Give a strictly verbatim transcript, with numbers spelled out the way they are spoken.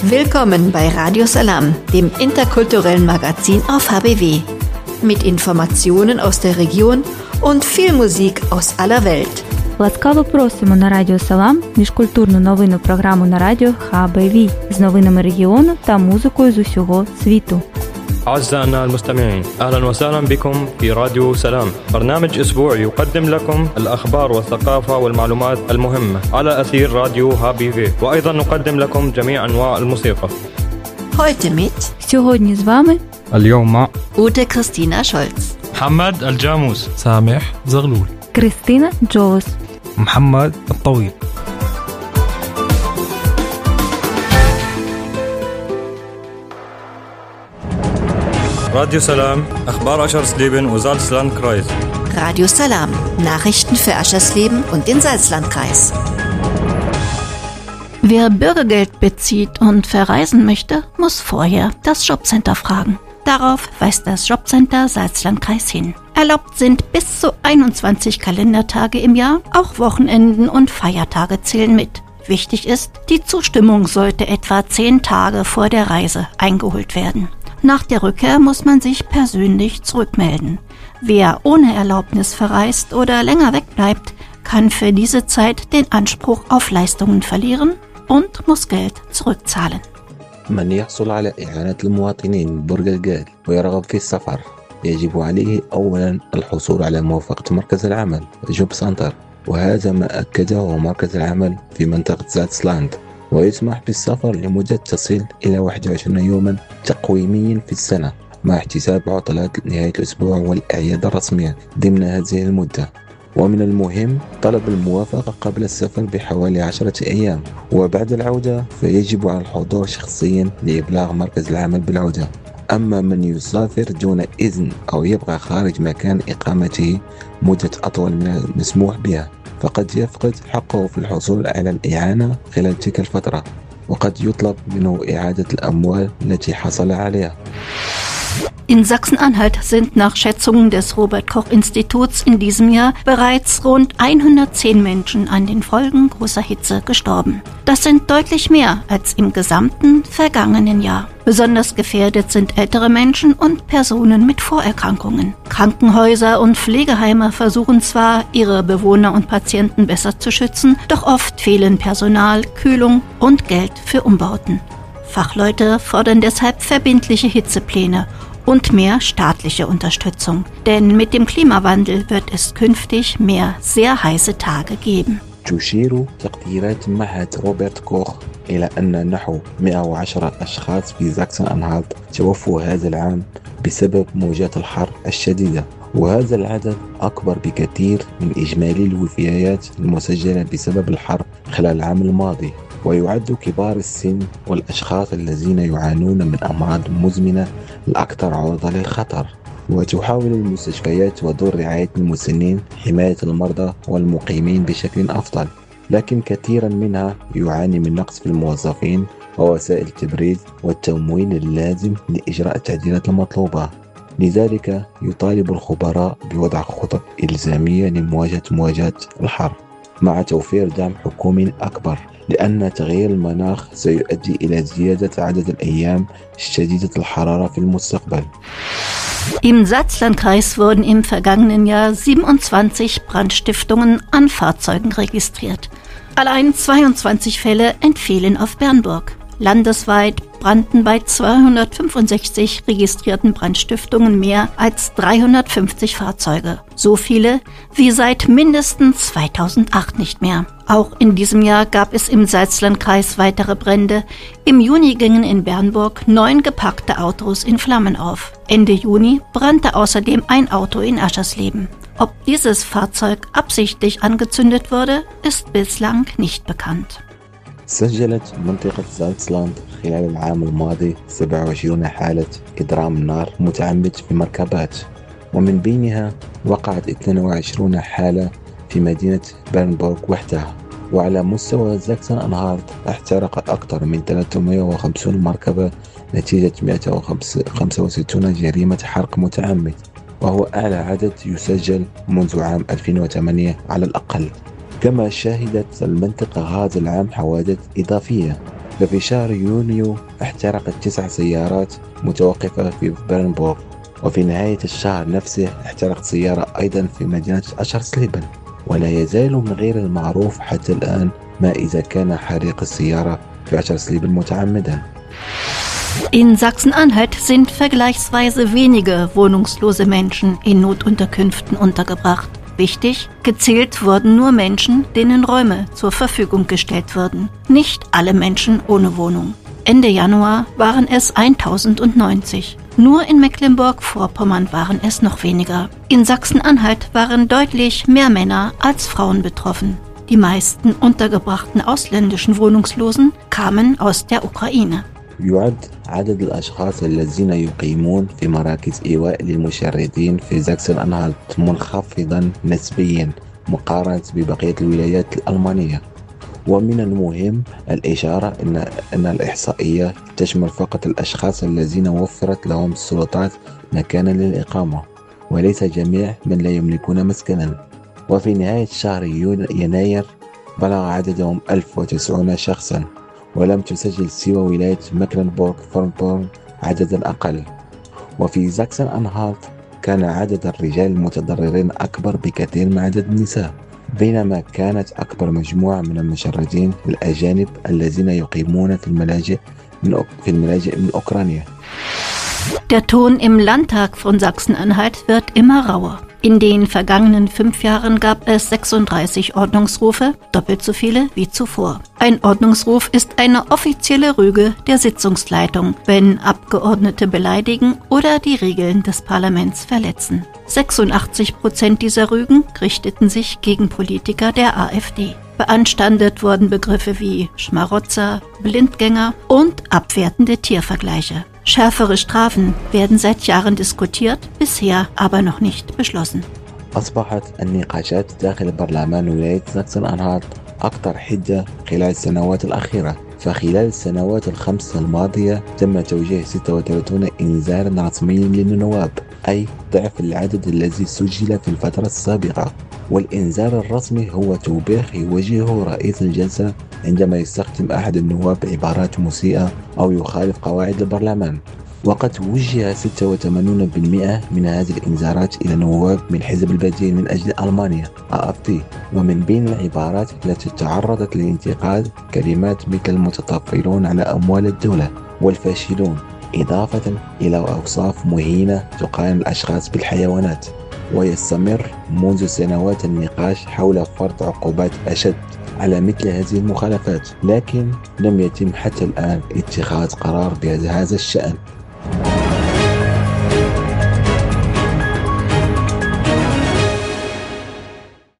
Willkommen bei Radio Salam, dem interkulturellen Magazin auf H B W. Mit Informationen aus der Region und viel Musik aus aller Welt. Ласкаво просимо на Радіо Салам, міжкультурну новинну програму на радіо Х Б В з новинами регіону та музикою з усього світу. أعزائنا المستمعين، أهلا وسهلا بكم في راديو سلام، برنامج أسبوعي يقدم لكم الأخبار والثقافة والمعلومات المهمة على أثير راديو ها بي في، وأيضا نقدم لكم جميع أنواع الموسيقى. Heute mit Сьогодні з вами اليوم Ute Christina Scholz, محمد الجاموس، سامح زغلول، Кристина Джолос. محمد الطويل. راديو سلام، أخبار أشرسليبن وزالسلاندكرايز. Radio Salam, Nachrichten für Aschersleben und den Salzlandkreis. Wer Bürgergeld bezieht und verreisen möchte, muss vorher das Jobcenter fragen. Darauf weist das Jobcenter Salzlandkreis hin. Erlaubt sind bis zu einundzwanzig Kalendertage im Jahr, auch Wochenenden und Feiertage zählen mit. Wichtig ist, die Zustimmung sollte etwa zehn Tage vor der Reise eingeholt werden. Nach der Rückkehr muss man sich persönlich zurückmelden. Wer ohne Erlaubnis verreist oder länger wegbleibt, kann für diese Zeit den Anspruch auf Leistungen verlieren und muss Geld zurückzahlen. من يحصل على إعانة المواطنين ببرجلجال ويرغب في السفر يجب عليه أولا الحصول على موافقة مركز العمل جوب سنتر، وهذا ما أكده مركز العمل في منطقة زالتسلاند، ويسمح بالسفر لمدة تصل إلى واحد وعشرين يوما تقويميا في السنة مع احتساب عطلات نهاية الأسبوع والأعياد الرسمية ضمن هذه المدة. ومن المهم طلب الموافقة قبل السفر بحوالي عشرة أيام، وبعد العودة فيجب على الحضور شخصيا لإبلاغ مركز العمل بالعودة. أما من يسافر دون إذن أو يبقى خارج مكان إقامته مدة أطول من المسموح بها فقد يفقد حقه في الحصول على الإعانة خلال تلك الفترة، وقد يطلب منه إعادة الأموال التي حصل عليها. In Sachsen-Anhalt sind nach Schätzungen des Robert-Koch-Instituts in diesem Jahr bereits rund hundertzehn Menschen an den Folgen großer Hitze gestorben. Das sind deutlich mehr als im gesamten vergangenen Jahr. Besonders gefährdet sind ältere Menschen und Personen mit Vorerkrankungen. Krankenhäuser und Pflegeheime versuchen zwar, ihre Bewohner und Patienten besser zu schützen, doch oft fehlen Personal, Kühlung und Geld für Umbauten. Fachleute fordern deshalb verbindliche Hitzepläne und mehr staatliche Unterstützung. Denn mit dem Klimawandel wird es künftig mehr sehr heiße Tage geben. تشير تقديرات معهد روبرت كوخ إلى أن نحو مئة وعشرة أشخاص في زاكسن أنهالت توفوا هذا العام بسبب موجات الحر الشديدة، وهذا العدد أكبر بكثير من إجمالي الوفيات المسجلة بسبب الحر خلال العام الماضي. ويعد كبار السن والأشخاص الذين يعانون من أمراض مزمنة الأكثر عرضة للخطر. وتحاول المستشفيات ودور رعاية المسنين حماية المرضى والمقيمين بشكل أفضل، لكن كثيرا منها يعاني من نقص في الموظفين ووسائل التبريد والتموين اللازم لإجراء التعديلات المطلوبة. لذلك يطالب الخبراء بوضع خطط إلزامية لمواجهة مواجهة الحر مع توفير دعم حكومي أكبر، لأن تغيير المناخ سيؤدي إلى زيادة عدد الأيام شديدة الحرارة في المستقبل. Im Salzlandkreis wurden im vergangenen Jahr siebenundzwanzig Brandstiftungen an Fahrzeugen registriert. Allein zweiundzwanzig Fälle entfielen auf Bernburg. Landesweit brannten bei zweihundertfünfundsechzig registrierten Brandstiftungen mehr als dreihundertfünfzig Fahrzeuge. So viele wie seit mindestens zweitausendacht nicht mehr. Auch in diesem Jahr gab es im Salzlandkreis weitere Brände. Im Juni gingen in Bernburg neun gepackte Autos in Flammen auf. Ende Juni brannte außerdem ein Auto in Aschersleben. Ob dieses Fahrzeug absichtlich angezündet wurde, ist bislang nicht bekannt. سجلت منطقة زالتسلاند خلال العام الماضي سبعة وعشرين حالة إضرام نار متعمد في مركبات، ومن بينها وقعت اثنين وعشرين حالة في مدينة بيرنبورغ وحدها. وعلى مستوى زاكسن أنهالت احترق أكثر من ثلاثمئة وخمسين مركبة نتيجة مئة وخمسة وستين جريمة حرق متعمد، وهو أعلى عدد يسجل منذ عام ألفين وثمانية على الأقل. كما شهدت المنطقة هذا العام حوادث إضافية ففي شهر يونيو احترقت تسع سيارات متوقفة في برنبورغ، وفي نهاية الشهر نفسه احترقت سيارة أيضا في مدينة أشرسليبن. ولا يزال من غير المعروف حتى الآن ما إذا كان حريق السيارة في أشرسليبن متعمدا. In Sachsen-Anhalt sind vergleichsweise wenige wohnungslose Menschen in Notunterkünften untergebracht. Wichtig, gezählt wurden nur Menschen, denen Räume zur Verfügung gestellt wurden. Nicht alle Menschen ohne Wohnung. Ende Januar waren es tausendneunzig. Nur in Mecklenburg-Vorpommern waren es noch weniger. In Sachsen-Anhalt waren deutlich mehr Männer als Frauen betroffen. Die meisten untergebrachten ausländischen Wohnungslosen kamen aus der Ukraine. يعد عدد الأشخاص الذين يقيمون في مراكز إيواء للمشردين في زاكسن أنهالت منخفضا نسبيا مقارنة ببقية الولايات الألمانية. ومن المهم الإشارة أن أن الإحصائية تشمل فقط الأشخاص الذين وفرت لهم السلطات مكانا للإقامة، وليس جميع من لا يملكون مسكنا. وفي نهاية شهر يناير بلغ عددهم ألف وتسعين شخصا، ولم تسجل سوى ولاية مكلنبورغ فوربورن عددا أقل. وفي زاكسن أنهالت كان عدد الرجال المتضررين أكبر بكثير من عدد النساء، بينما كانت أكبر مجموعة من المشردين الأجانب الذين يقيمون في الملاجئ من في الملاجئ من أوكرانيا. Der Ton im Landtag von Sachsen-Anhalt wird immer rauer. In den vergangenen fünf Jahren gab es sechsunddreißig Ordnungsrufe, doppelt so viele wie zuvor. Ein Ordnungsruf ist eine offizielle Rüge der Sitzungsleitung, wenn Abgeordnete beleidigen oder die Regeln des Parlaments verletzen. sechsundachtzig Prozent dieser Rügen richteten sich gegen Politiker der AfD. Beanstandet wurden Begriffe wie Schmarotzer, Blindgänger und abwertende Tiervergleiche. Schärfere Strafen werden seit Jahren diskutiert, bisher aber noch nicht beschlossen. أصبحت النقاشات داخل برلمان ولاية زاكسن أنهالت أكثر حدة خلال السنوات الأخيرة. فخلال السنوات الخمس الماضية تم توجيه ستة وثلاثين إنذارا رسميا للنواب، أي ضعف العدد الذي سجل في الفترة السابقة. والإنذار الرسمي هو توبيخ يوجهه رئيس الجلسة عندما يستخدم أحد النواب عبارات مسيئة أو يخالف قواعد البرلمان. وقد وجه ستة وثمانين بالمئة من هذه الإنذارات إلى نواب من حزب البديل من أجل ألمانيا إيه إف دي. ومن بين العبارات التي تعرضت للانتقاد كلمات مثل المتطفلون على أموال الدولة والفاشلون، إضافة إلى أوصاف مهينة تقارن الأشخاص بالحيوانات. ويستمر منذ سنوات النقاش حول فرض عقوبات أشد على مثل هذه المخالفات، لكن لم يتم حتى الآن اتخاذ قرار بهذا الشأن.